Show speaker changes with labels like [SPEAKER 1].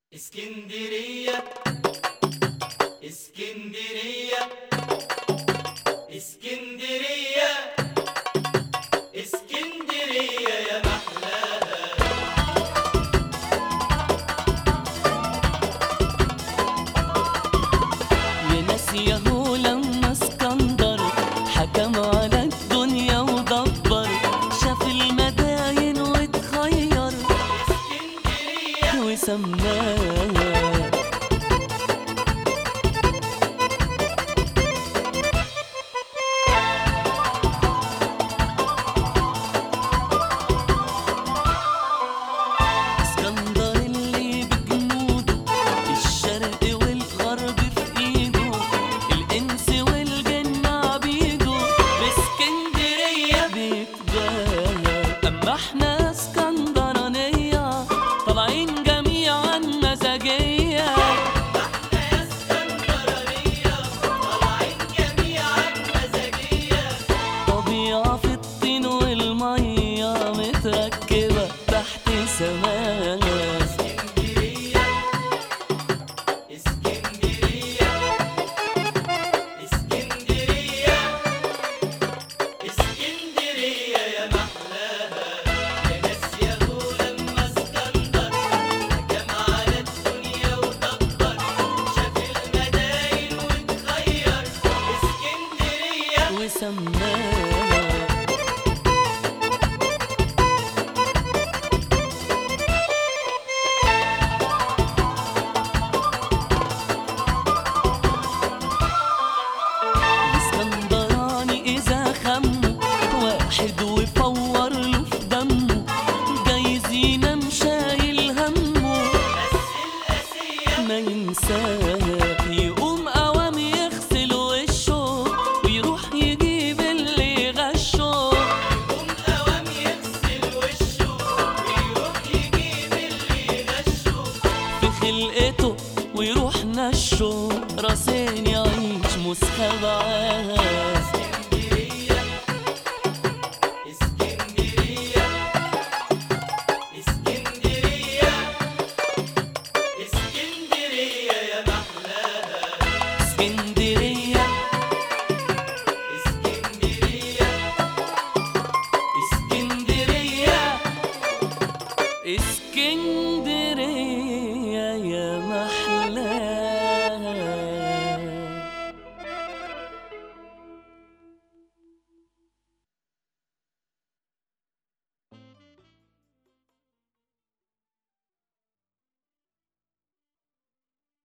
[SPEAKER 1] اسكندرية اسكندرية اسكندرية اسكندرية يا محلاها.
[SPEAKER 2] يا ناس ياهو لما اسكندر حكم على الدنيا ودبر، شاف المداين واتخير
[SPEAKER 1] اسكندرية
[SPEAKER 2] وسماها اسكندر اللي بجنوده، الشرق والغرب في ايده، الانس والجن عبيده، باسكندريه بيتباهى. اما احنا اسكندرانيه طالعين جميعا مزاجيه،
[SPEAKER 1] احنا يا اسكندرانية طالعين جميعا مزاجية.
[SPEAKER 2] طبيعه في الطين والميه متركبه تحت سماها.
[SPEAKER 1] اسكندرية اسكندرية اسكندرية اسكندرية يا محلاها. يا ناس ياهو لما اسكندر حكم على الدنيا ودبر، شاف المداين واتخير اسكندرية
[SPEAKER 2] وسماها الاسكندراني إذا خمه واحد وفور له في دمه، جايز ينام شايل همه
[SPEAKER 1] بس القاسية
[SPEAKER 2] ما ينساها. يقوم قوام يغسل وشه ويروح يجيب اللي غشه،
[SPEAKER 1] يقوم قوام يغسل وشه ويروح يجيب اللي غشه.
[SPEAKER 2] في خلقته ويروح نشه، راسين يعيش مسخبعاها.
[SPEAKER 1] اسكندرية اسكندرية اسكندرية اسكندرية يا محلاها.
[SPEAKER 2] اسكندرية
[SPEAKER 1] اسكندرية
[SPEAKER 2] اسكندرية اسكندرية